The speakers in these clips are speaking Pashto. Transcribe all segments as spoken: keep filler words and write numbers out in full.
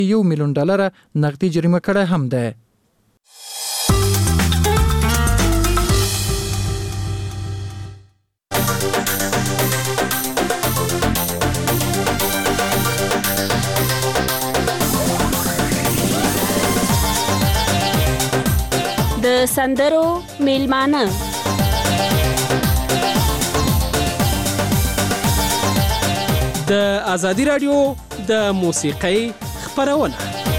یو میلیون ډالر نقدي جریمه کړه هم ده. د سندرو میلمانه د ازادي رادیو د موسیقۍ خپرونه.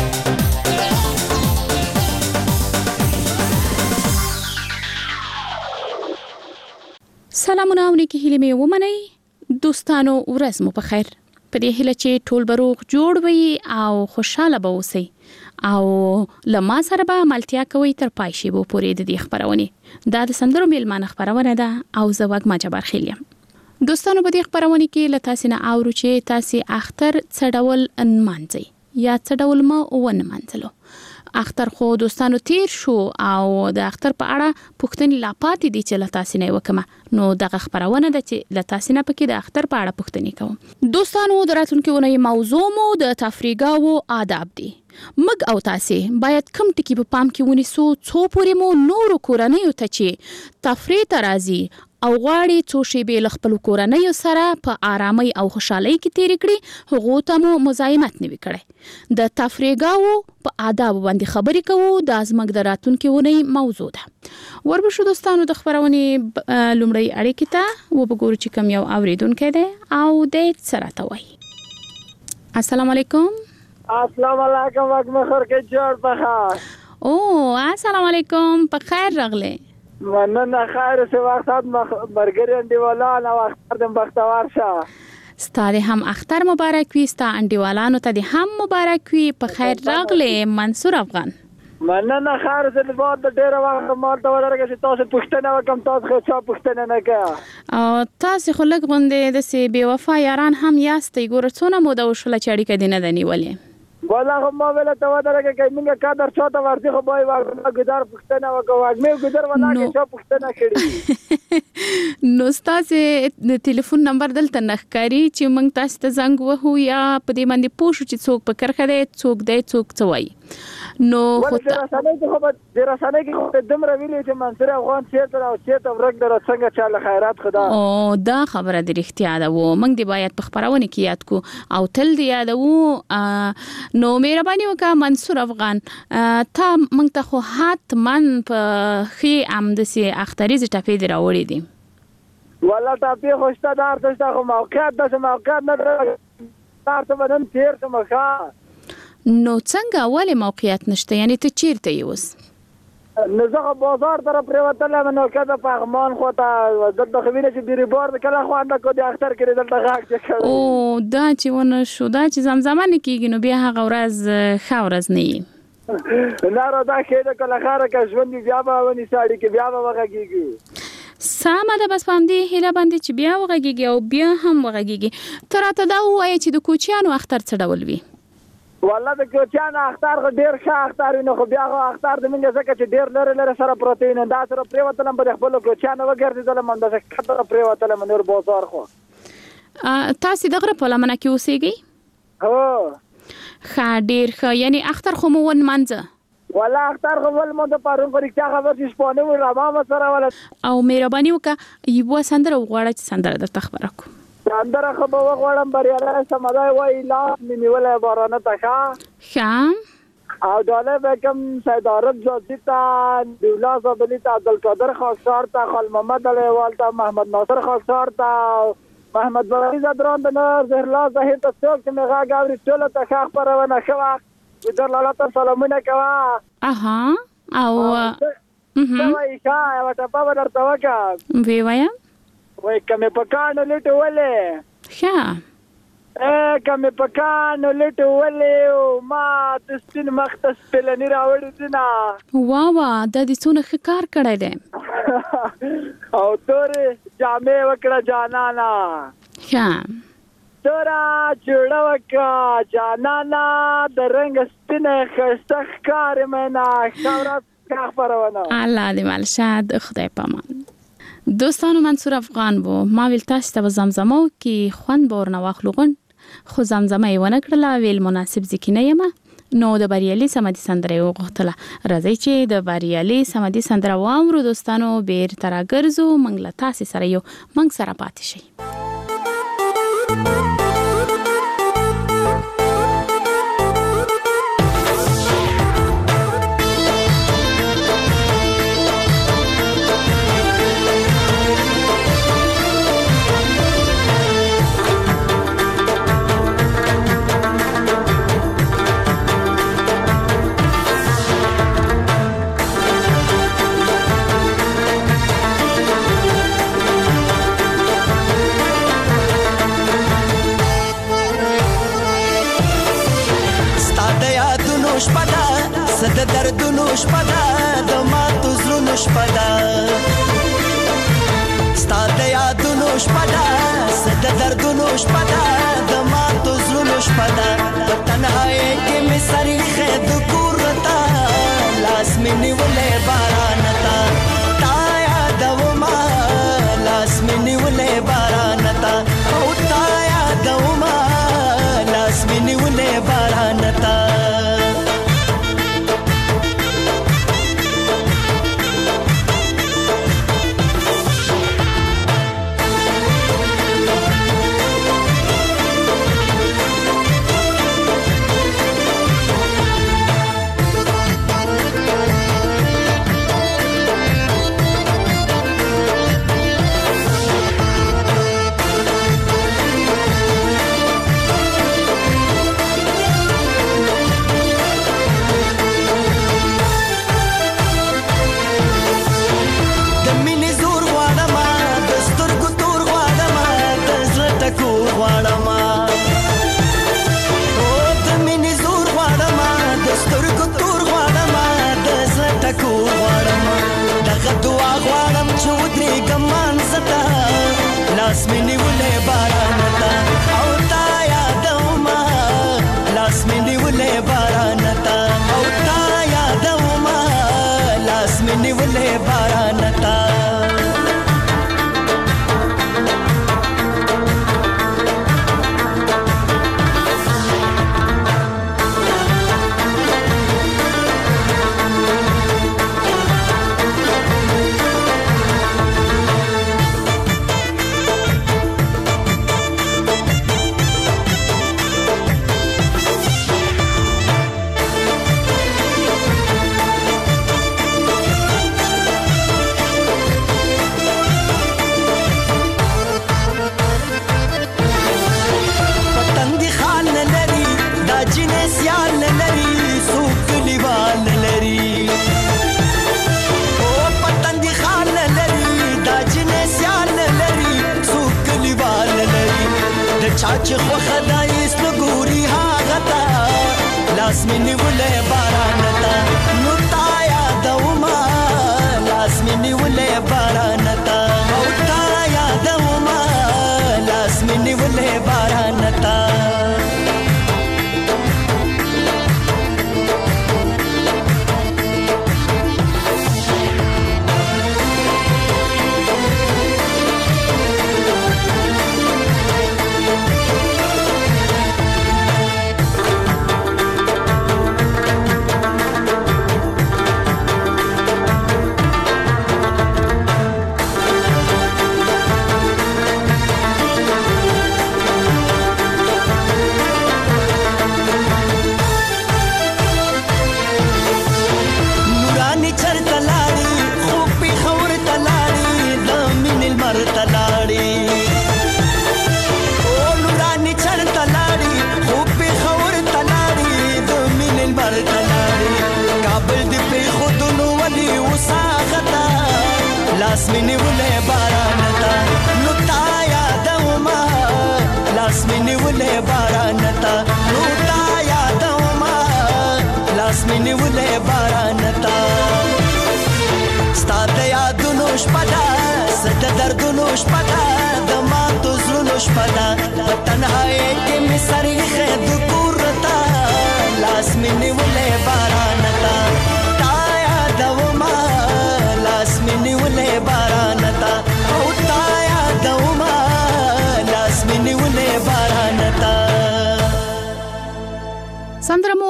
سلامونه او نیکی هیلې مې ومنئ دوستانو، ورځ مو په خیر. په دې هیله چې ټول بروغ جوړ وي او خوشاله به اوسئ او لما سره به ملتیا کوي تر پای شي بو پورې د دې خبرونه. دا د سندرو میلمانه خبرونه ده او زه وګ ما جبار خیلیم. دوستانو په دې خبرونه کې له تاسو نه اورو چې تاسو اختر څه ډول انمانځي یا څه ډول ما ونمانځلو. اختر خو دوستانو تیر شو او د اختر په اړه پوښتنې لا پاتې دي چې له تاسو نه وکم. نو دغه خبرونه ده چې له تاسو نه پکې د اختر په اړه پوښتنې کوم. دوستانو د راتلونکي ونې موضوع مو د تفریحګاو آداب دي. مګ او تاسو باید کم ټکی په پام کې ونیسو څو پورې مو نور کورنۍ ته چې تفریح ترازی او غواړي څو شی به خپل کورنۍ سره په آرامۍ او خوشحالۍ کې تیر کړي، هغه ته مو مزاحمت نه وکړي. د تفریحګاو په آداب باندې خبرې کوو، د ازمګ د راتلونکي ونې موضوع ده. وربشو دوستانو د خبرونه لومړی اړیکې ته وګورو چې کوم یو اوریدونکو ده او د سره ته وایي. السلام علیکم. السلام علیکم وګم خور کې جوړ پخا. او السلام علیکم، په خیر راغله. مننه، خیر سه وخت مرګري انډیوالان او اختر د بختوار شه. ستاره هم اختر مبارک وي، ستا انډیوالانو ته د هم مبارک وي. په خیر راغله منصور افغان. مننه، خیر سه د بعد ډیر وخت مالته ورګه چې تاسو پښتنه وکم، تاسو خو چا پښتنه نه کا او تاسو خو لګ غوندې د سی بي وفا یاران هم یاستئ. ګور څونه مو د وشله چړی کدي نه دني ولې والله ما ویله ته ودرګه کې موږ قدر چاته ورته خو بای ورته ګدار پښتنه وکړو مې ګدار ولا کې چا پښتنه کړی. نو تاسو د ټلیفون نمبر دلته نخکاری چې موږ تاسو ته زنګ وهو یا په دې باندې پوښتنه چې څوک په کرخه دی، څوک دی، څوک څوای. نو خو ته رسنۍ کې خو د رسنۍ کې خو دمر ویلې چې منصور افغان چیرته او چیرته ورګ در څنګه چاله خیرات خدا. او دا خبره د اړتیا ده و موږ دی باید په خبرونه کې یاد کو او تل دی یاد وو. نو مهرباني وکړه منصور افغان، تا موږ ته خو حتمن په خي ام د سي اختریز ټاپې دی راوړې دي. والله ټاپې خوشته دار ته خو موقعیت د موقعیت نه تاسو باندې تیر څه مخه. نو څنګه ولې موقعیت نشته؟ یعنی ته چیرته یوس؟ نو زه بازار طرف پریوتله منو کده پغمان خو ته د خبرې چې بیري بار کله خو انده کو د اختر کړي دلته غاک چې او دا چې ونه شو دا چې زمزمه نه کیږي نو بیا هغه ورځ خاورز نه وي. نه را دا کېده کله خاره کې ژوند بیا به ونی ساړي کې بیا به وغږیږي. سامه ده بس پام دې هله باندې چې بیا وغږیږي او بیا هم وغږیږي. تر ته دا وایي چې د کوچیانو اختر څه ډول وي؟ والله د کوچیانو اختر خو ډیر ښه اختر نه خو بیا اختر د منګه ځکه چې ډیر لره لره سره پروتین دا سره پریوتلم په خپل کوچیانو وګرځیدل من د کتر پریوتلم نور بازار خو. تاسو دغه په لمنه کې اوسېږئ؟ هو ښه ډیر ښه. یعنی اختر خو مو ون منځه؟ والله اختر خو ول مو د پرون پر کې خبر چې شپونه و را ما سره ولا او مهرباني وکړه یو سندره وغواړه چې سندره درته خبره کو. اندر خو به وغواړم بریاله سمدای وای لا نیولې بارانه تخا شام او داله بکم سید عرب جوزیتا دولا زبلیتا عبدالقادر خاکسار تا خال محمد علی والتا محمد ناصر خاکسار تا محمد بری زدران بنر زهرلا زهیر تا څوک چې مغا گاوري ټوله تخا پرونه شوا در لاله ته سلامونه کوا. اها او اها وای کا وټه په ورته وکا وی وایا وای کمه پکانو لټ ولې ښه ا کمه پکانو لټ ولې ما د سپین مختص پلنی راوړی دینا. وا وا د دې څونه ښه کار کړی دی او تورې جامې وکړه جانانا. ښه تورا جوړه وکړه جانانا د رنګ سپینه ښایسته ښکارې مې نه ښه ورځ خبرونه. الله دې مال شاد خدای پامان. دوستانو منصور افغان بو ما ویل تاسو ته زمزمه کې خوند بور نه واخلو غون خو زمزمه یې ونه کړله ویل مناسب ځکه نه یم نو د بریالي سمدي سندره وغوښتله. راځي چې د بریالي سمدي سندره واورو دوستانو. بیر تر راګرځو منګ له تاسې سره یو منګ سره پاتې شي. شپدا صد دردونو شپدا د ماتو زړونو شپدا ستا د یادونو شپدا صد دردونو شپدا د ماتو زړونو شپدا په تنهایی کې مې سری خې د کور تا لاس مې نیولې باران تا تا یادوما لاس مې نیولې باران تا او تا یادوما لاس مې نیولې باران تا لاس مې نیولې باران تا او تا یادوما لاس مې نیولې باران تا او تا یادوما لاس مې نیولې باران تا چاچ خو خدای ست ګوري هغه تا لاس مې نیولې باران تا نو تا یادوما لاس مې نیولې باران تا او تا یادوما لاس مې نیولې باران تا لاس مې نیولې باران تا نو تا یادوما لاس مې نیولې باران تا نو تا یادوما لاس مې نیولې باران تا ستا د یادونو شپدا ست دردونو شپدا د ماتو زړونو شپدا په تنهایی کې مې سری خې د کور تا لاس مې نیولې باران تا تا یادوما لاس مې نیولې باران تا او تا یادوما لاس مې نیولې باران تا. سندره مو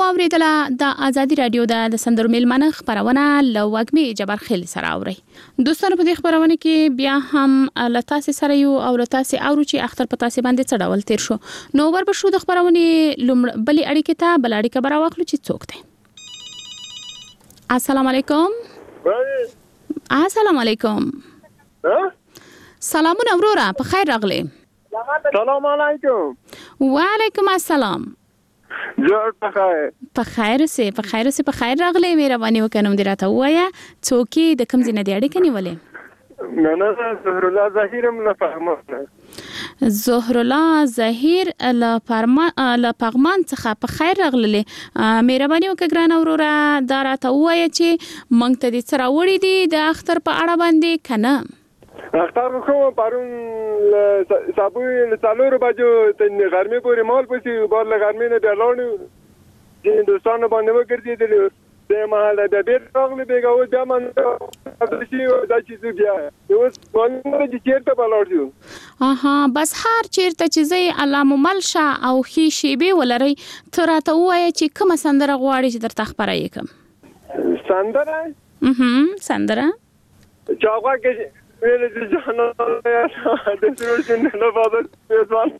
اوریدله د ازادي رادیو د سندرو میلمانه خبرونه لوګمي جبر خل سره اوري. دوستانو په دې خبرونه کې بیا هم لتاسې سره یو او لتاسې اورو چې اختر په تاسې باندې څه ډول تیر شو. نو ور به شو د خبرونه لومړ بلې اړیکې ته بل اړیکه برا واخلو چې څوک دی. السلام علیکم. السلام علیکم. سلامونه وروره په خیر راغلی. سلام علیکم. وعلیکم السلام. جوړ په خیر. په خیر سي په خیر سي په خیر راغلی. مهرباني وکړم دې راته وایا څوک د کوم ځای نه دی اړیکه نیولې؟ نه نه زهر الله ظاهر له پغمان. زهر الله ظاهر له پغمان له پغمان څخه په خیر راغلی. مهرباني وکړه ګران وروره دا راته وایا چې مونږ ته دې څه راوړي دي د اختر په اړه باندې کنه؟ اختر کوم پرون صابوی له څلورو بجو تن غرمه پورې مال پسی بار له غرمه نه درلونو د هندستان باندې وګرځیدل د محل د بیت راغلی بیګه و بیا من شي دا چې بیا اوس باندې چې چیرته بلورځو. اها بس هر چیرته چې زی علامه ملشه او خي شیبه ولري تر راته وای چې کوم سندره غواړي چې در تخبره یکم سندره اها سندره چاغه کې ویل چې جانا د سرور نه لباده ځوان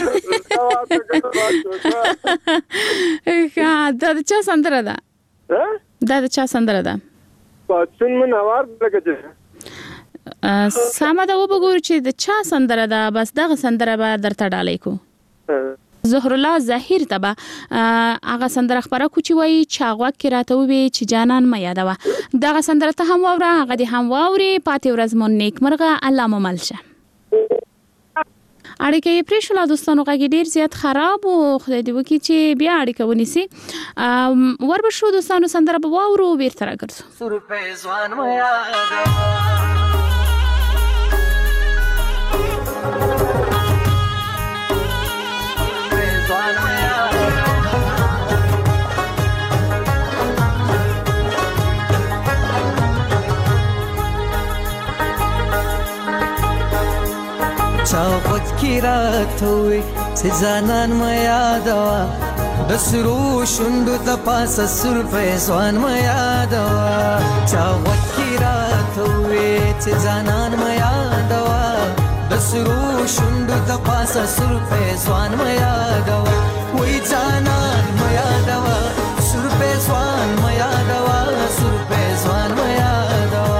ها دا چا سندره ده؟ ها دا چا سندره ده؟ پاتون من اوار لګه ساما دا وګورئ چې د چا سندره ده بس دغه سندره به درته ډالې کو. زهر الله ظاهر تبا هغه سندره خبره کوچی وای چاغوا کې راته وی چې جانان ما یادوا دغه سندره ته هم وره هغه دې هم ووري پاتې ورځ مون نیک مرغه علامه ملشه. اړیکې پرې شو لا دوستانو غږی ډیر زیات خراب او خدای دې وکړي چې بیا اړیکه ونیسي. ور به شو دوستانو سندره به وورو بیرته راګرځو. سر په ځوان ما یاد چاوت کی رات ہوئی سزانان ما یادوا دسرو شندو تپاس سر پیسوان ما یادوا چاوت کی رات ہوئی سزانان ما یادوا دسرو شندو تپاس سر پیسوان ما یادوا وی جانان ما یادوا سر پیسوان ما یادوا سر پیسوان ما یادوا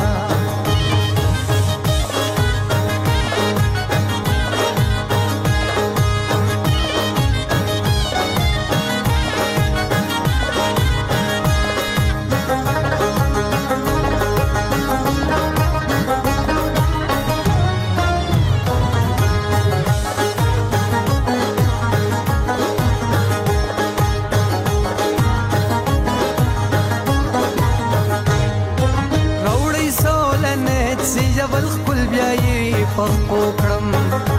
پوکړم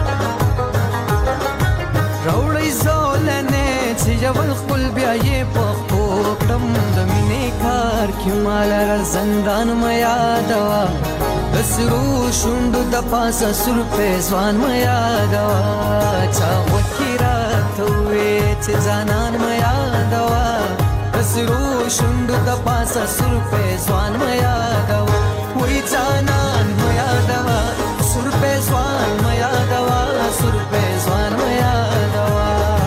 راوړی زولنه چې جبل خپل بیا یې پوکړم د مینې کار کې مال را زندان ما یادوا د سرو شوندو د پاسه سر په ځوان ما یادوا چا وکیرا ته چې ځانان ما یادوا د سرو شوندو د پاسه سر په ځوان ما یادوا وې ځانان ما یادوا سر په ځوان ما یادوا سر په ځوان ما یادوا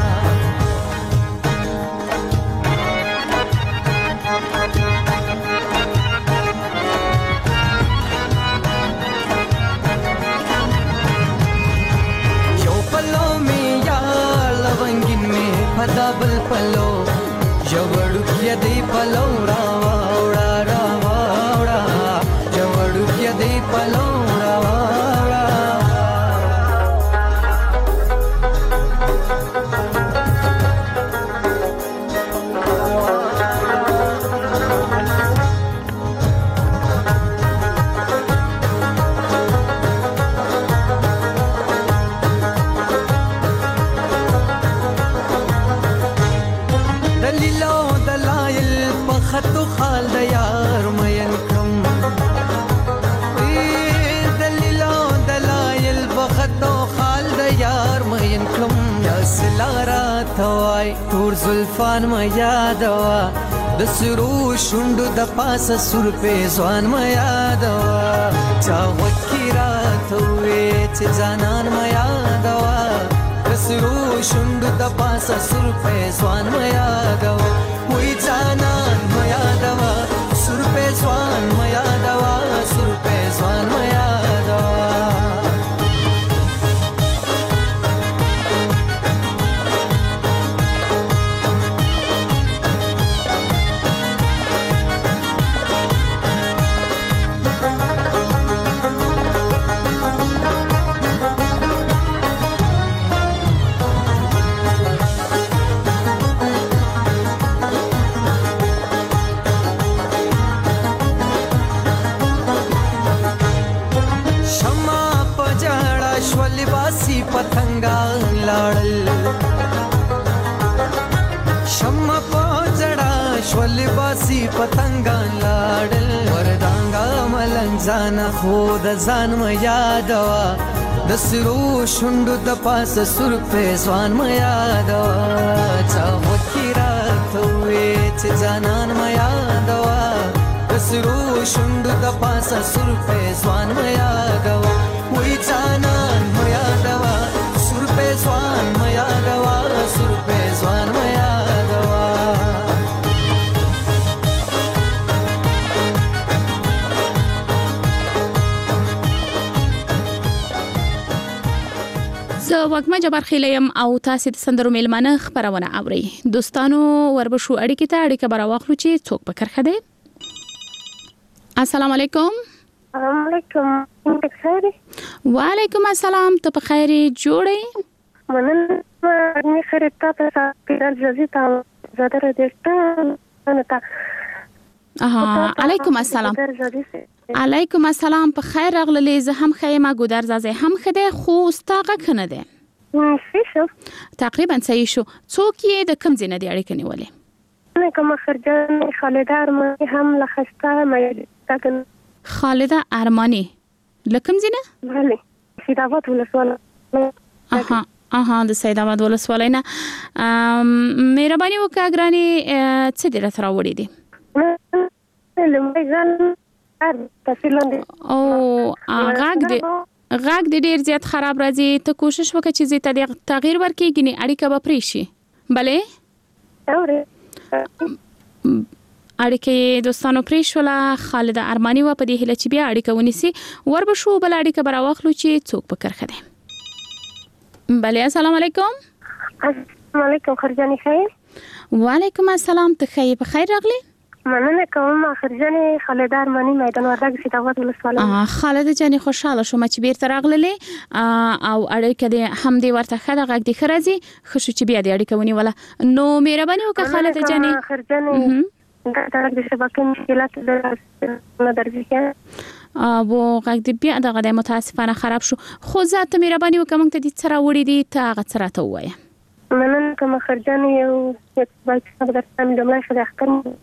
یو پلو می یا لونګین می پدا بل پلو جوړو کې دی پلو را وړا را وړا جوړو کې دی پلو راته تور زلفان ما یادوا د سرو شوندو د پاسه سر په ځوان ما یادوا چا وکی راته وې چې ځانان ما یادوا د سرو شوندو د پاسه سر په ځوان ما یادوا وې ځانان ما یادوا سر په ځوان ما یادوا سر په ځوان ما یادوا پتنګان لاړل شمع پوجړه شول باسي پتنګان لاړل وردانګا ملنګ خو د ځان ما یادوا د سرو شوندو د پاسه سر په ځوان ما یادوا چا وکی راته وې چې ځانان ما یادوا د سرو شوندو د پاسه سر په ځوان ما یادوا وې ځانان ما یادوا سر په ځوان ما یادوا سر په ځوان ما یادوا زه وګما جبر خیلیم او تاسو د سندرو میلمانه خبرونه اوري دوستانو وربشو اړیکې ته اړیکه برا واخلو چې څوک به کرخه دی. السلام علیکم. السلام علیکم. بخیر. وعلیکم السلام. ته په خیر جوړې؟ مننه مې خیر ته په پیرل جزیتا زادر دېسته انتا. اها علیکم السلام. علیکم السلام. په خیر راغلې. زه هم خیمه ګودر زازه هم خده خو استاغه کنه ده. شو تقریبا صحیح شو. څوک یې د کم زینه دی اړیکه نیولې؟ نه کوم خرجان خالده ارمانی هم لخسته مې تاګن. خالده ارمانی لکم زینه؟ بله سید آباد ولسواله. اها اها د سید آباد ولسواله نه. مهرباني وکړه ګراني څه دې راته راوړې دي؟ لمړی ځل تفصیلاً او غاګ دې غاګ دې ډیر زیات خراب راځي. ته کوشش وکړه چې زه ته تغییر ورکړې ګنې اړیکه به پرې شي. بله اورې اړیکه دوستانو پرې شوله. خالده ارمانی و په دې هله چې بیا اړیکه ونیسي وربشو بل اړیکه برا واخلو چې څوک په کرخه دی. بله السلام علیکم. السلام علیکم خرجانی خیر. وعلیکم السلام. ته خیر په خیر راغلی؟ مننه کوم خرجانی خالده ارمانی میدان وردګ سید آباد ولسواله. خالده جانی خوشاله شوم چې بیرته راغللې او اړیکه دې هم دې ورته خده غږ دې خرازي خو چې بیا دې اړیکه ونیوله. نو مهرباني وکړه خالده جانی. خرجانی دا د شبکې مشکلات د درځي او غږ دې بیا دغه د متاسفانه خراب شو. خو ذات مهرباني وکړه موږ ته دې څه راوړې دي ته هغه څه راته ووایه. مننه کوم خرجانی یو باید درته لومړی خو د اختر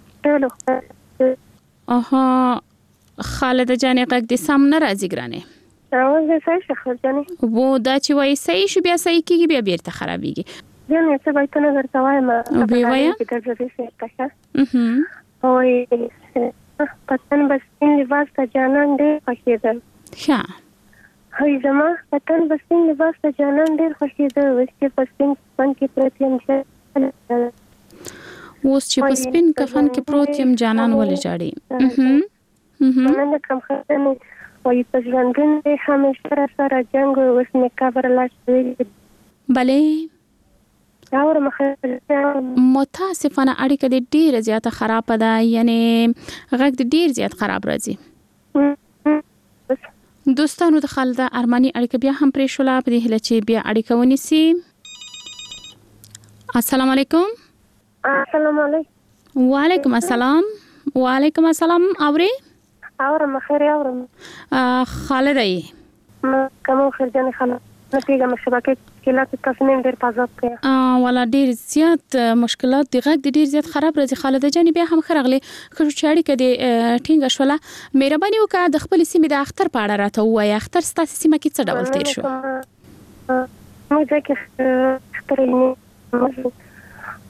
اها خالده جانی غږ دې سم نه راځي ګرانه. اول دې صحیح شو خرجانی. وو دا چې وایي صحیح شو بیا صحیح کیږي بیا بیرته خرابېږي. بیا مې څه باید نه درته وایم. او بیا وایم چې درځي څه او پتن بسین لباس ته جانان ډېر خوښېده. ښه هی زما پتن بسین لباس ته جانان ډېر خوښېده. اوس چې په سپین کفن کې پروت یم اوس چې په سپین کفن کې پروت یم جانان ولې جاړي. مننه کوم خرجانی وایي په ژوندون دی همیشه را سره جنګ اوس مې قبر لاس ویلي. بلې متاسفانه اړیکه دې ډیره زیاته خراب ده یعنی غږ دې ډیر زیات خراب راځي. دوستانو د خالده ارمانی اړیکه بیا هم پرې شوله په دې هله چې بیا اړیکه ونیسي. السلام علیکم. السلام علیکم. وعلیکم السلام. وعلیکم السلام. اوري اورم خیر اورم. خالده یې کوم خرجانه خاله نتیجه مشبکه مشکلات تصمیم ډیر پازاب کړه. ا ولا ډیر زیات مشکلات د غږ د ډیر زیات خراب راځي. خالده جان بیا هم خرغلي خو چاړي کده ټینګه شوله. مهرباني وکړه د خپل سیمه د اختر په اړه راته وایي. اختر ستاسو سیمه کې څه ډول تیر شو؟ مې ځکه اختر یې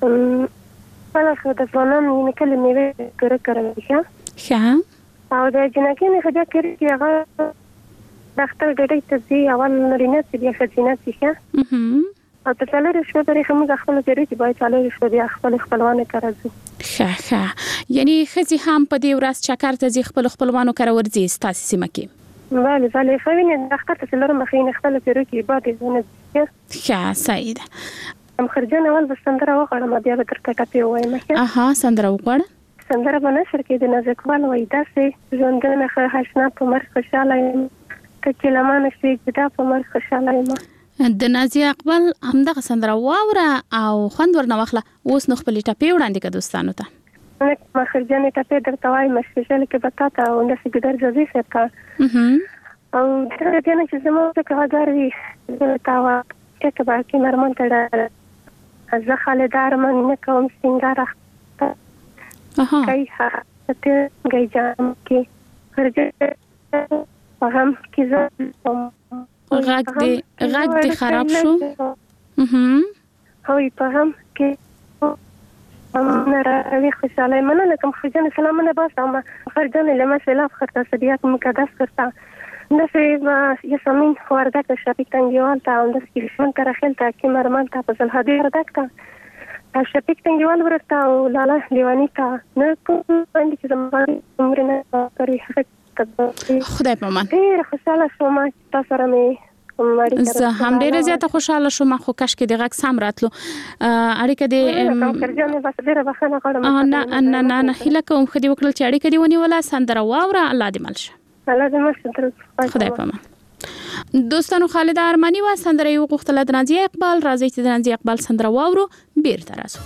کله خو د ځوانانو یې کله مې کړه کړم ښه ښه او د جنکې نه خدا کړی چې هغه ډاکټر ګډې ته ځي اول نارینه چې بیا ښځینه شي ښه او ته څلور شپې پرې کوم خپل ځای چې باید څلور شپې بیا خپل خپلوانو کراځي ښه ښه یعنی خځې هم په دې ورځ چکر ته ځي خپل خپلوانو کره ورځي ستاسو سیمه کې بله بله فوینه ډاکټر ته څلور مخې نه خپل ځای کې باید نه ښه صحیح ده ام خرجان اول د سندره وغړم بیا به تر کټه په وایم ښه اها سندره وغړ سندره باندې سر کې د نازکوال وای داسې ژوندنه خه حسنا په مر خوشاله یم کله لمانه شي دا په مر خوشاله یم د نازیه اقبال همدغه سندره واوره او خوند ورنه واخله اوس نو خپل ټاپې وړاندې کړه دوستانو ته ما خرجان ټاپې درته وایم سپیشل کې بتاته او د سګدر ځي سره او دا دنه چې زموږ څخه غاړي تاوا چې باقي مرمن تړه زه خالدار من نه کوم سنگار اها کای ها ته گئی جام کې خرجان په هم کې زه غږ دې غږ دې خراب شو اها هوی په هم کې امنا راوي خوشاله مننه کوم خرجان سلام نه باسم خرجان له مثلا خرطه صدیات مقدس کرتا نفي يسمين وردك الشبيك تنجيوال تا عندس كيشون كرخيل تا كيمر مان تا بزل هدي وردك تا الشبيك تنجيوال ورتا ولالا ديواني تا نكو عندي كذا مغاري عمرنا طريح خدای په امان ډېر خوشاله شوم تاسو سره مې زه هم ډېره زیاته خوشاله شوم خو کاش کې د غږ سم راتلو اړیکه دې نه نه نه نه هیله کوم خدای وکړل چې اړیکه دې ونیوله سندره واوره الله دې ملشه الله دې ملشه خدای په امان دوستانو خالده ارمانی و سندره یو غوښتله د نازیه اقبال راځي چې د نازیه اقبال سندره واورو بیرته راځو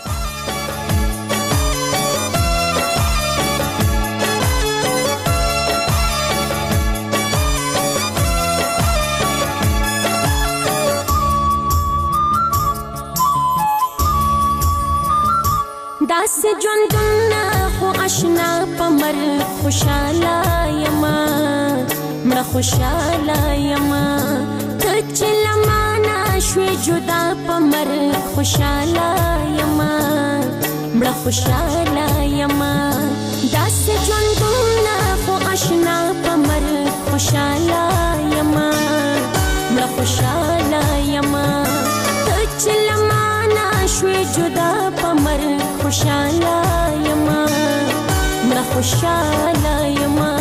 داس ژوندونه خو آشنا پمر خوشاله یما مړه خوشاله یما ته چې لمانه شوې جدا پمر خوشاله یما مړه خوشاله یما داس ژوندونه خو آشنا پمر خوشاله یما مړه خوشاله یما ته چې لمانه شوې جدا پمر خوشاله یما مړه خوشاله یما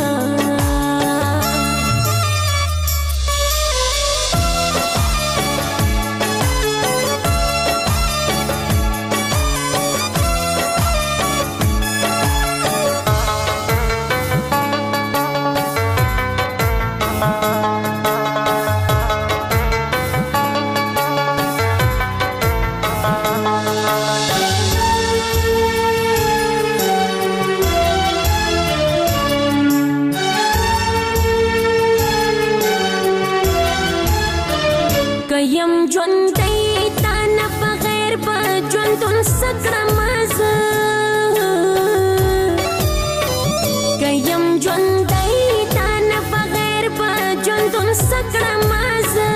یم ژوندۍ تا نه بغیر به ژوندون سکړم زه که یم ژوندۍ تا نه بغیر به ژوندون سکړم زه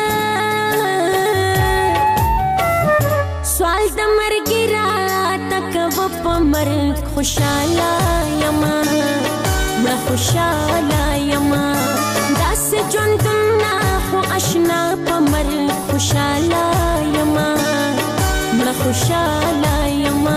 سوال د مرګ راته کوه په مرګ خوشاله یما مړه خوشاله یما داسې ژوندونه خو اشنا په مرګ خوشاله یما مړه خوشاله یما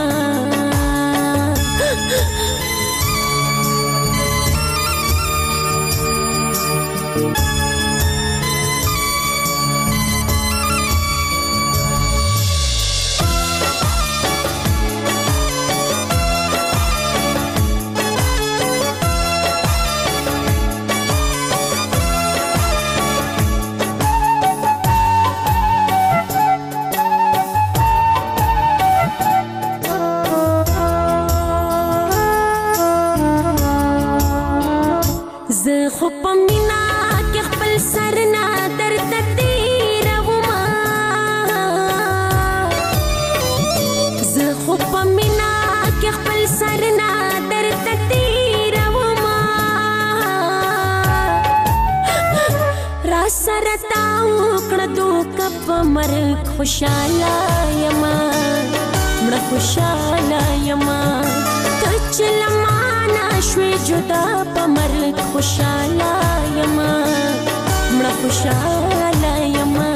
زه خو په مینا کې خپل سر نه درته تېرومه زه خو په مینا کې خپل سر نه درته تېرومه را سره تا وکړه دوکه په مرګ خوشاله یما مړه خوشاله یما ته چې لمانه شوې جدا په مرګ خوشاله یما مړه خوشاله یما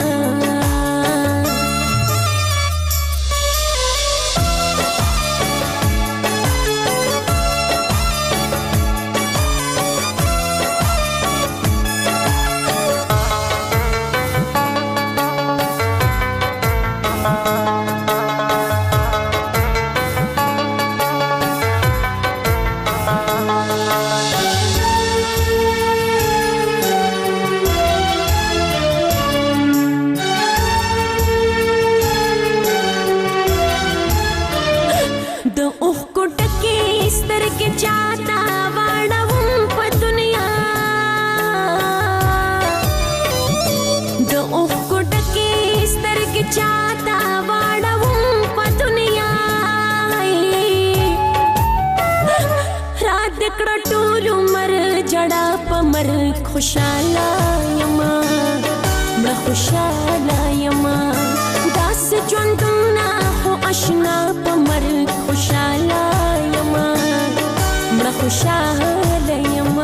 خوشاله یما مړه خوشاله یما داسې ژوندونه خو اشنا په مرګ خوشاله یما مړه خوشاله یما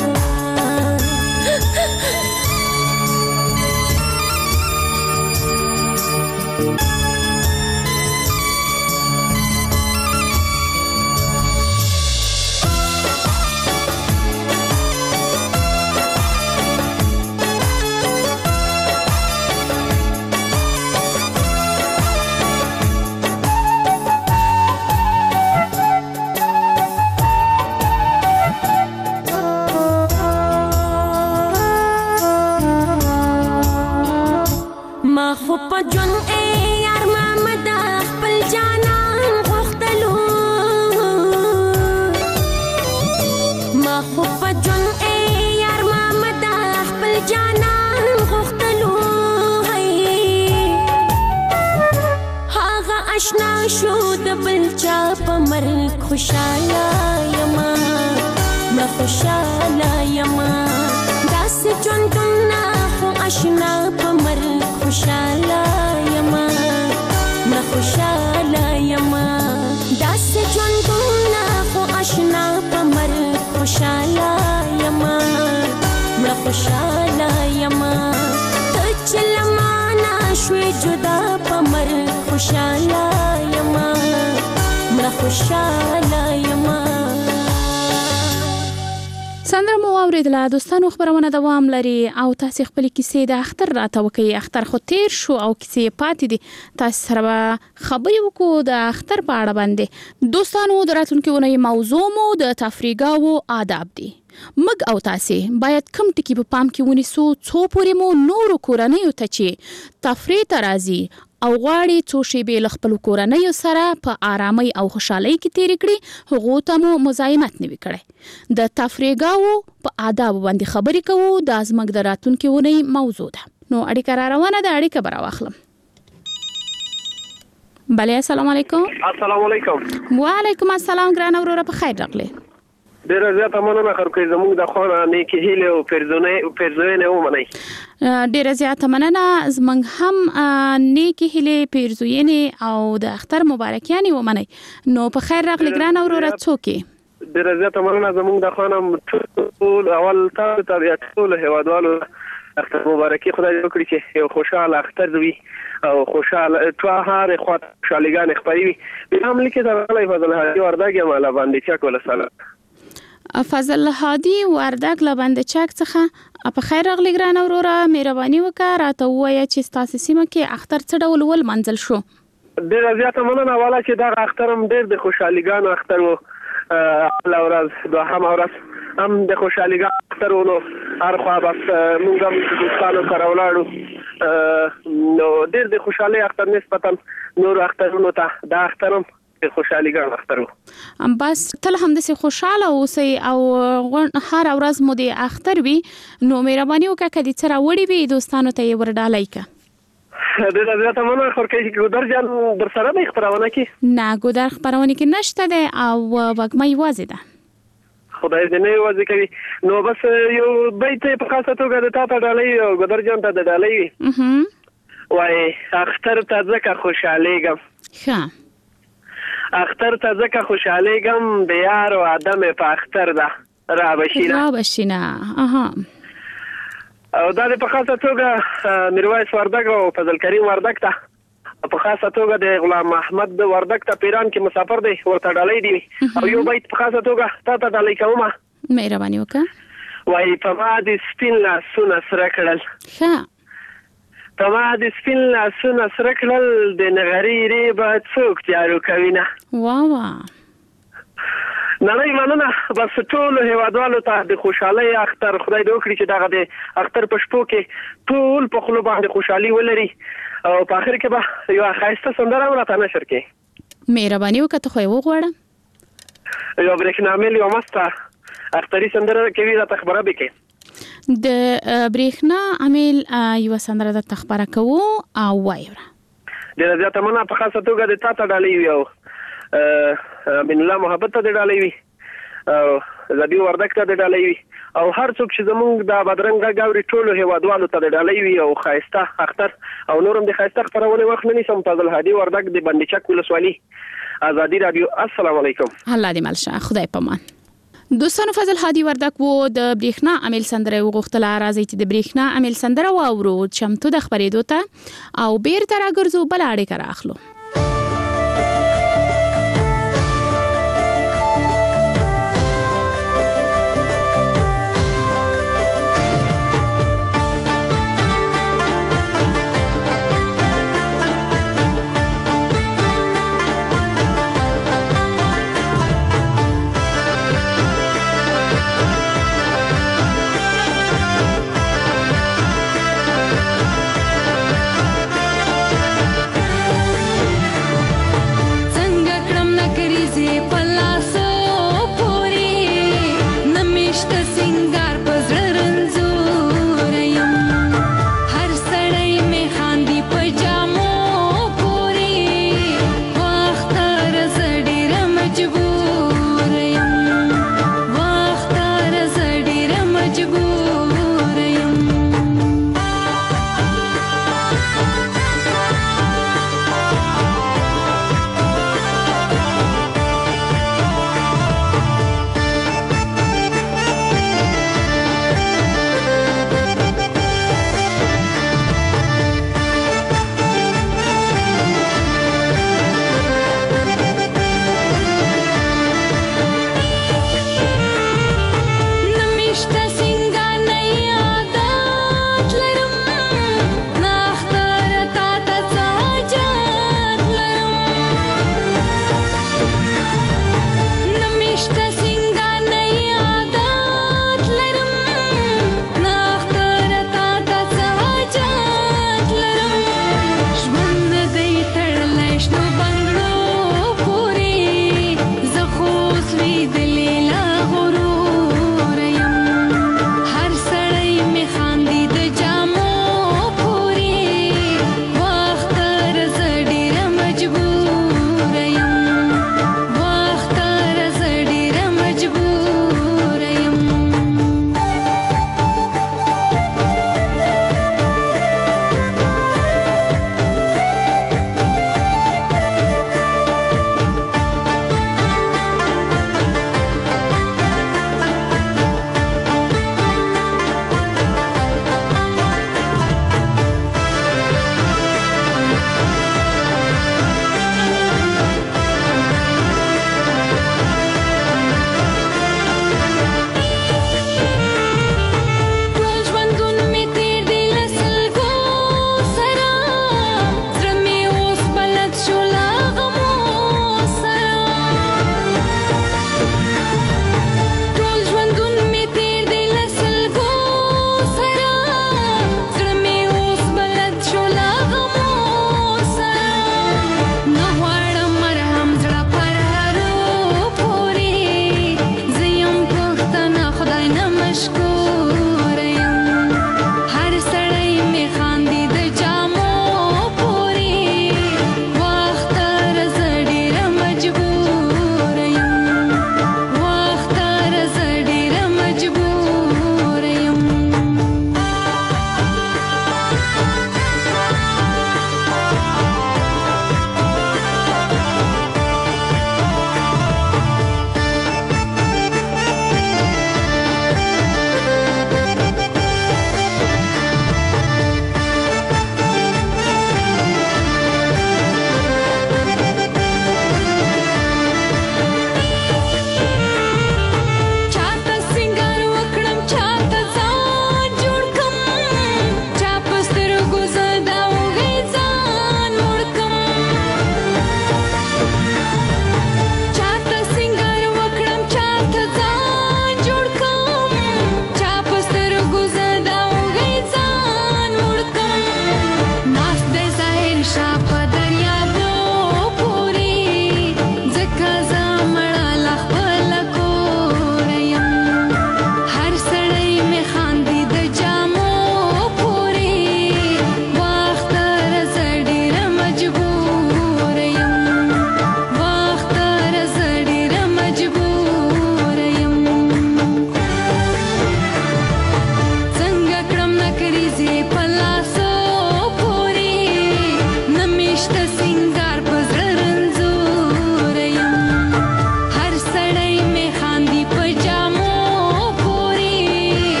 خوشاله یما مړه خوشاله یما داسې ژوندونه خو اشنا په مرګ خوشاله یما مړه خوشاله یما داسې ژوندونه خو اشنا په مرګ خوشاله یما مړه خوشاله یما ته چې لمانه شوې جدا په مرګ خوشاله یما خوشاله یما. سندره مو اوریدله. دوستانو خبرونه دوام لري او تاسو خپل کیسې د اختر راته وکي. اختر خو تیر شو او کیسې پاتې دي. تاسو سره خبرې وکړو د اختر په اړه باندې. دوستانو دراتونکو ونه موضوع مو د تفریحګاو آداب دي. مګ او تاسو باید کم ټکی په پام کې ونیسو څو پورې مو نور کورنۍ ته چې تفریح ترازی او غواړي څو شیبې له خپل کورنۍ سره په آرامۍ او خوشحالۍ کې تیر کړي هغه ته مو مزاحمت نه وکړي. د تفریحګاو په آداب باندې خبرې کوو. د ازمګ دراتونکو ونه موضوع ده. نو اړیکه را روانه ده. اړیکه برا واخلم. بله السلام علیکم. السلام علیکم. وعلیکم السلام ګران وروره په خیر راغلی. ډیر زیاته مننه خرکې زموږ د خوانه نیکی هیله او پرزونه او پرزونه ومني. ډیر زیاته مننه. زمنګ هم نیکی هیله پرزونه او د اختر مبارکیانه ومني. نو په خیر راغلی ګران وروره څوک؟ ډیر زیاته مننه زموږ د خوانه ټول اول تاسو ته ټول هوادوالو اختر مبارکي خدای وکړي چې یو خوشاله اختر وي او خوشاله ټول هر خواته خوشاليګان خپري. به هم لیکه د الله فضل هادي وردګ مالا باندې چک ولا سلام. فضل هادي وردګ لبند چک څخه په خیر راغلی ګران وروره. مهرباني وکړه راته وایي چې تاسو سیمه کې اختر څه ډول ول منزل شو؟ ډیر زیاته مننه والا چې دا اخترم ډیر د خوشاليګان اختر وو. الله ورځ دوه هم ورځ هم د خوشاليګان اختر ونو هر خوا بس موږ هم دوستانو سره ولاړو. نو ډیر د خوشالۍ اختر نسبتا نور اخترونو ته دا اخترم خوشاليګان اختر وو. بس تل هم د خوشاله اوسئ او هر ورځ مو د اختر وي. نو مهرباني وکړه کدي سره وړي وي دوستانو ته ورډالای کا. د دې ځات مننه خورکې چې ګودر جان در سره به خبرونه کی نه ګودر خبرونه کې نشته ده او وګمای وازه ده. خدای دې نه وازه کوي. نو بس یو بیت په خاصه توګه د تاسو ډالۍ او ګودر جان ته د ډالۍ وي. اها وای اختر ته ځکه خوشاليګم ښه اختر ته ځکه خوشحالیږم د یار واده مې په اختر ده را بشینه را بشینه اها او دا په خاصه توګه میرویس وردګ او فضل کریم وردګ ته په خاصه توګه د غلام محمد وردګ ته پیران کې مسافر دی ورته ډالۍ دی او یو بیت په خاصه توګه تا ته ډالۍ کومه مهرباني وکړه وای په ما د سپین لاسونه سره کړل ښه په ما د سپین لاسونه سره کړل د نغري ریبه څوک تیارو کوینه وا وا نړۍ مننه بس ټول هیوادوالو ته د خوشحالۍ اختر خدای دې وکړي چې دغه د اختر په شپو کې ټول په خلو باندې خوشحالي ولري او په اخر کې به یو ښایسته سندره راته نشر کړي مهرباني وکړه ته خو یې وغواړه یو برېښنامېل یو مسته اختري سندره کوي راته خبره وکړي د برېښنا عامل یو سندره درته خبره کوو او وایو ډېره زیاته مننه په خاصه توګه د تا ته ډالۍ وي او من الله محبت ته ډالۍ وي او زبي وردګ ته ډالۍ وي او هر څوک چې زمونږ د بدرنګ غاوري ټولو هیوادوالو ته ډالۍ وي او خایسته اختر او نورم د خایسته خبرونه وخت نه نشم فضل هادي وردګ د بندچک ولسوالي ازادي رادیو السلام علیکم الله دې ملشه خدای پامان دوستانو فضل هادي وردګ وو د برېښنا عامل سندره وغوښتله راځي چې د برېښنا عامل سندره واورو چمتو د خبرېدو ته او بیرته راګرځو بل اړیکه راخلو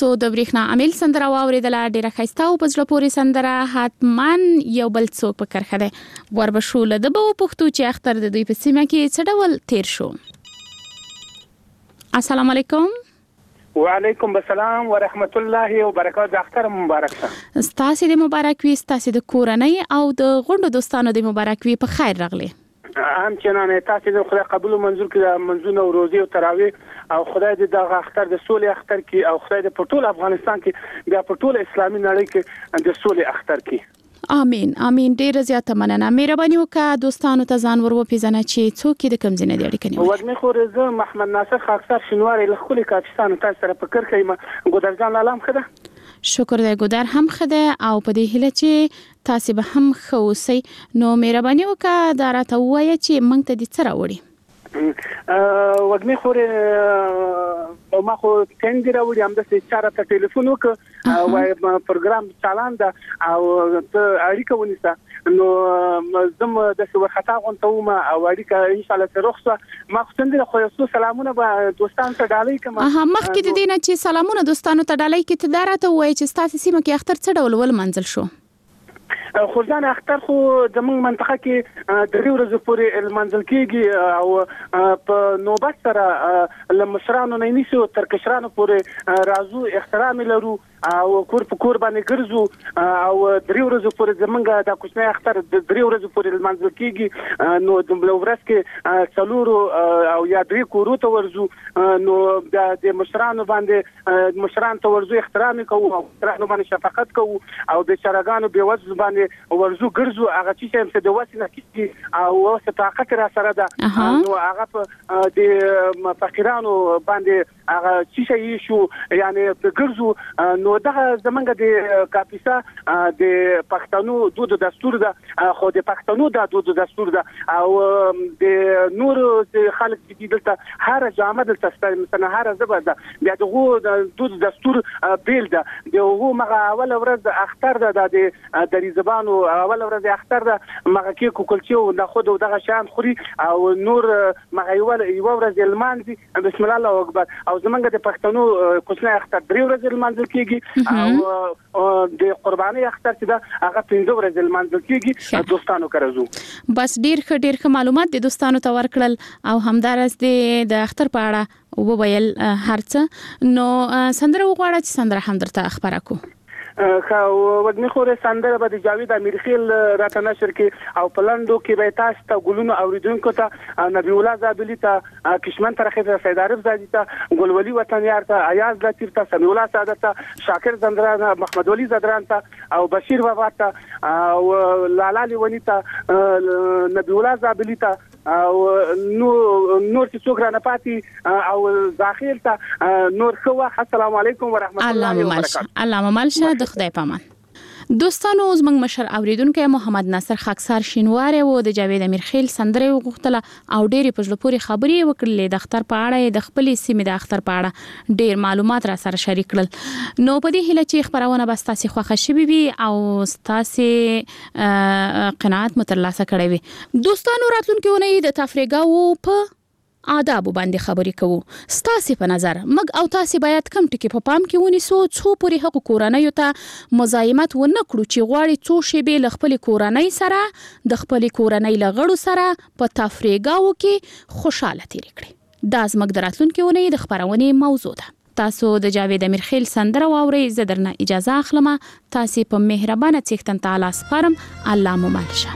تاسو د برېښنا عامل سندره واوریدله، ډیره ښایسته او په زړه پورې سندره. حتماً یو بل څوک په کرښه دی، وربشو له ده به وپوښتو چې اختر د دوی په سیمه کې څه ډول تیر شو. السلام علیکم. وعلیکم السلام ورحمت الله وبرکاته. اختر مبارک شه. ستاسو د مبارک وي، ستاسو د کورنۍ او د غونډو دوستانو د مبارک وي. په خیر راغلی. هم چنانه تاسو د خدای قبول منظور کړه منځونه او روزي او تراویح او خدای دې د اختر د سولې اختر کې او خدای دې په ټول افغانستان کې بیا په ټول اسلامي نړۍ کې د سولې اختر کې. امين امين. ډیر زیاته مننه. مهرباني وکړه دوستانو ته ځان ور وپیژنه چې څوک د کوم ځای نه دی اړیکه نیولې. وګمه خو زه محمد ناصر خاکسار شینواری له خپل پاکستان تاسو سره په کړ کېم ګودرجان عالم خده. شکر دی ګودر هم خده او په دې هله چې تاسو به هم خوسي. نو مهرباني وکړه دا راته وایي چې موږ ته دې څه راوړي. وګمه خو ما خو څنګه راوړم د سچاره ته ټلیفون وکړ او پروګرام چالان دا او اړیکه ونیسه. نو زم د څو خطا غونته ما او اړیکه ان شاء الله سره رخصه ما څنګه خو یو سلامونه به دوستانو ته ډالۍ کوم. ها مخکې د دې نه چې سلامونه دوستانو ته ډالۍ کې ته دراته وایي چې تاسو سیمه کې اختر څه ډول ول منځل شو؟ خورځان اختر خو زموږ منطقه کې د ډیرو ورځې پورې منځل کېږي او په نوبت سره لمشرانو نه نیسو تر کشرانو پورې راځو احترام لرو او کور په کور باندې ګرځو او درې ورځې پورې زمونږ د کوچنی اختر د درې ورځې پورې منځل کېږي. نو د ورځ کې څلورو او یا درې کورو ته ورځو. نو د مشرانو باندې مشران ته ورځو احترام کوو او مشرانو باندې شفقت کوو او د چرګانو به وځ باندې ورځو ګرځو. هغه چې هم څه د وسینه کیږي او وسه طاقت را سره ده. نو هغه د فقیرانو باندې هغه چې شي شو یعنی ګرځو. نو دا زمونږ د کاپیسا د پښتنو دود دستور ده خو د پښتنو د دود دستور ده او د نور خلک چې دلته هر جامه دلته مثلا هر زبر ده بیا دغه د دود دستور بیل ده. دغه مغه اول ورځ د اختر ده د دری زبانو اول ورځ د اختر ده مغه کې کوکلچو نه خود دغه شان خوري او نور مغه یو ورځ المانځي بسم الله الله اکبر. او زمونږ د پښتنو کوچنی اختر درې ورځې المانځل کېږي او د قرباني اختر چې دا هغه پنځه ورځې المانځل کېږي دوستانو کرزو. بس ډیر ښه ډیر ښه معلومات د دوستانو ته ورکړل او همدارس د اختر په اړه وویل هرڅه. نو سندره وغواړه چې سندره هم درته خبره کو. خو وګنی خو سندره به د جاوید امیرخیل راته نشر کې او پلندو کې به تاسو ته ګلونو اوریدونکو ته نبی الله زابلی ته کشمن ترخه سید عارف زادی ته ګلولی وطن یار ته ایاز لطیف ته سمیع الله سعادت ته شاکر زندران محمد ولی زدران ته او بشیر بابا ته او لالا لیونی ته نبی الله زابلی ته او نور نور چې څوک را نه پاتې او داخل ته نور خو. السلام علیکم ورحمت الله وبرکاته. الله ممالشه د خدای پامان. دوستانو زمنګ مشر اوریدونکو محمد ناصر خاکسار شینواری وو د جاوید امیرخیل سندره وغوښتله او ډېری په ژړ پورې خبرې وکړلې د اختر په اړه د خپلې سیمې د اختر په اړه ډېر معلومات را سره شریک کړل. نو په دې هیله چې خبرونه به تاسو خوښه شي وي او تاسو قناعت مترلاسه کړئ وي. دوستانو راتلونکي ونې د تفریګاو په آداب باندې خبرې کوو. ستاسو په نظر مګ او تاسو باید کم ټکی په پام کې ونیسو څو پورې حق کورنۍ ته مزاحمت ونه کړو چې غواړي څو شی به خپل کورنۍ سره د خپل کورنۍ لغړو سره په تفریګاو کې خوشاله تیر کړي. دا زموږ د راتلونکي ونې د خبرونې موضوع ده. تاسو د جاوید امیرخیل سندره واورئ. زه درنه اجازه اخلم. تاسو په مهربانه څښتن تعالی سپارم. الله مو مل شه.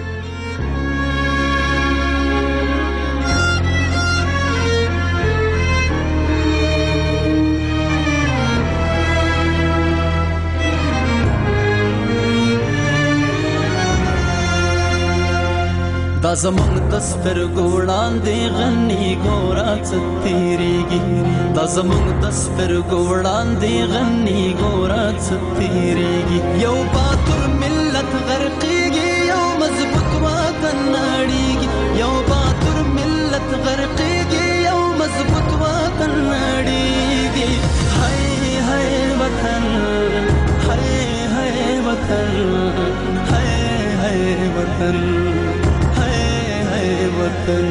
دا زمونږ د سترګو وړاندې غني ګوره څه تېرېږي. دا زمونږ د سترګو وړاندې غني ګوره څه تېرېږي. یو باتور ملت غرقېږي یو مضبوط وطن نړېږي. یو باتور ملت غرقېږي یو مضبوط وطن نړېږي. هاي هاي وطن هاي هاي وطن هاي هاي وطن وطن.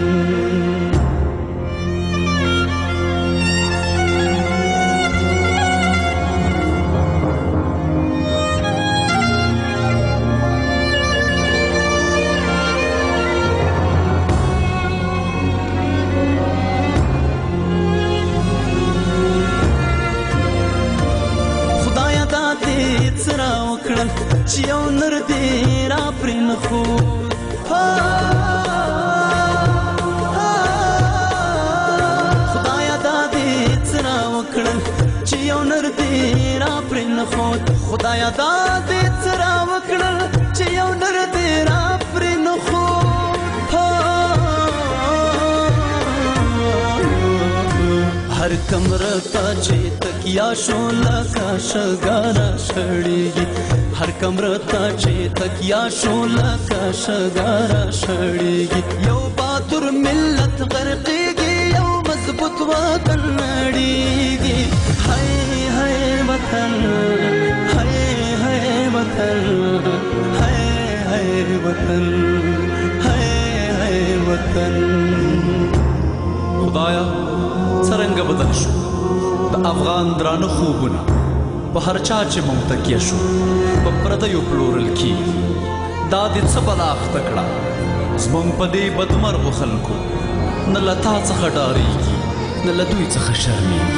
چې یو نر دې را پرې نه ښود خدایه دا دې څه راوکړل چې یو نر دې را پرې نه ښود خدایه دا دې څه راوکړل چې یو نر دې را پرې نه ښود هر کمره ته چې تکیا شو لکه شګاره شړېږي هر کمره ته چې تکیا شو لکه شګاره شړېږي یو باتور ملت غرقېږي یو مضبوط وطن نړېږي هی هی وطن هی هی وطن هی هی وطن هی هی وطن خدایا څرنګه بدل شو د افغان درانه خوبونه په هر چا چې مونږ تکیه شو په پردیو پلورل کېږي دا دې څه بلا اخته کړه زمونږ په دې بدمرغو خلکو نه له تا څخه ډارېږي نه له دوی څخه شرمېږي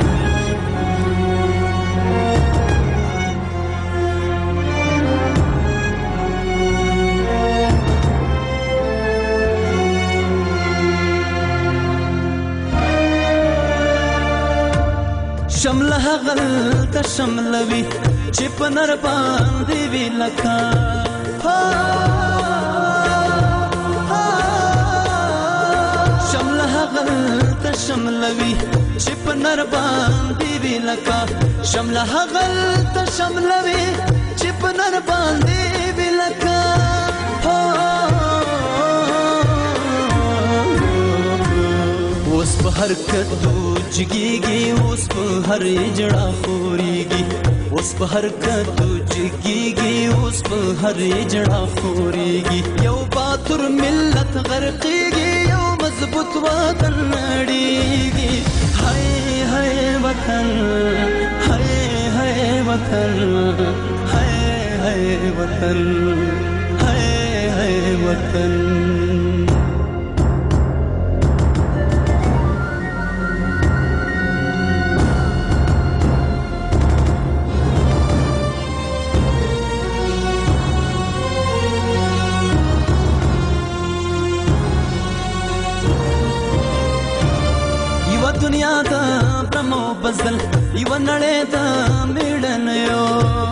شمله هغلته شملوي چې په نر باندې وي لکه شمله هغلته شملوي چې په نر باندې وي لکه شمله هغلته شملوي چې په نر باندې وي لکه اوس په هر کدو جګېږي اوس په هر اجړه خورېږي اوس په هر کدو جګېږي اوس په هر اجړه خورېږي یو باتور ملت غرقېږي یو مضبوط وطن نړېږي هی هی وطن هی هی وطن هی هی وطن هی هی وطن دنیا د برمو بزدل یوه نړۍ د میړنیو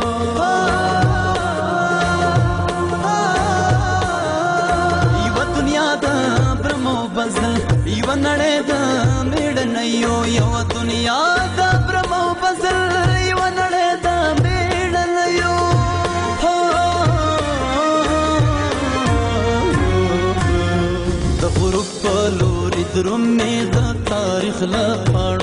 یوه دنیا د برمو بزدل یوه نړۍ د میړنیو یوه دنیا د برمو بزدل یوه نړۍ د میړنیو د غروب په لوري درومې د تاریخ له پاڼو